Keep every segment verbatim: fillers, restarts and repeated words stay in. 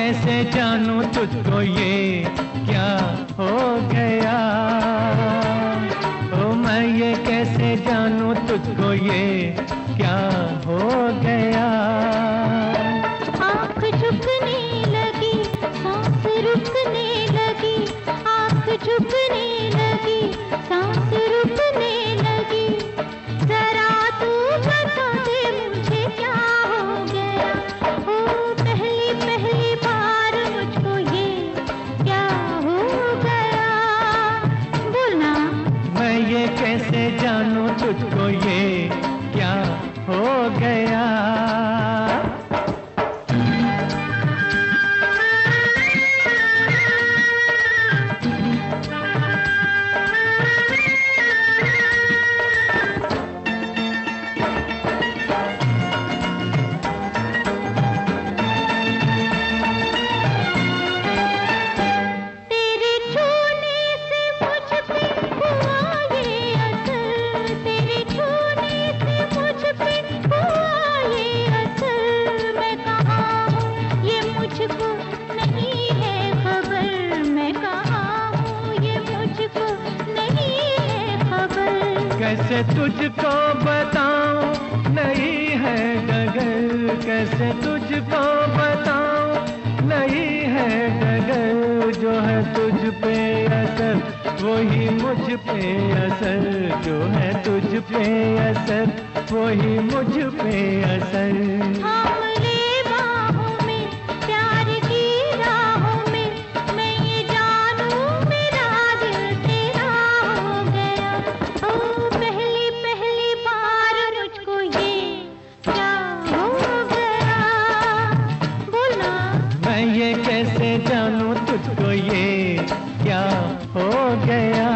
कैसे जानूं तुझको ये क्या हो गया, ओ मैं ये कैसे जानूं तुझको ये क्या हो गया। आँख झुकने लगी, सांस रुकने लगी, आँख झुकने लगी, सांस रुकने लगी, जरा तू बता दे मुझे क्या हो गया। ओ पहली पहली बार मुझको ये क्या हो गया, बोलना। मैं ये कैसे जानूं तुझको ये क्या हो गया। कैसे तुझको बताऊं नहीं है डगर, कैसे तुझको बताऊं नहीं है डगर, जो है तुझ पे असर वही मुझ पे असर, जो है तुझ पे असर वही मुझ पे असर। मैं ये कैसे जानूं तुझको ये क्या हो गया।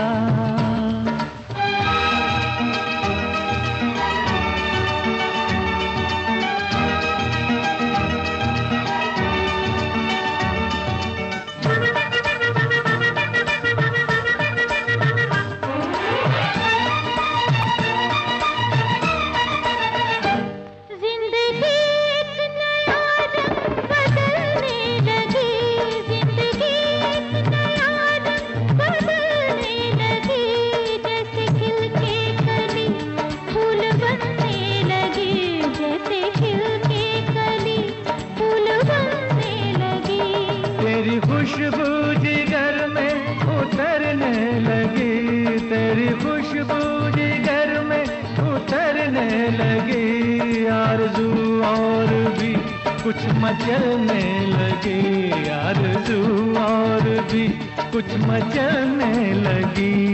तेरी खुशबू जिगर में उतरने लगी, तेरी खुशबू जिगर में उतरने लगी, आरज़ू और भी कुछ मचलने लगी, आरज़ू और भी कुछ मचलने लगी।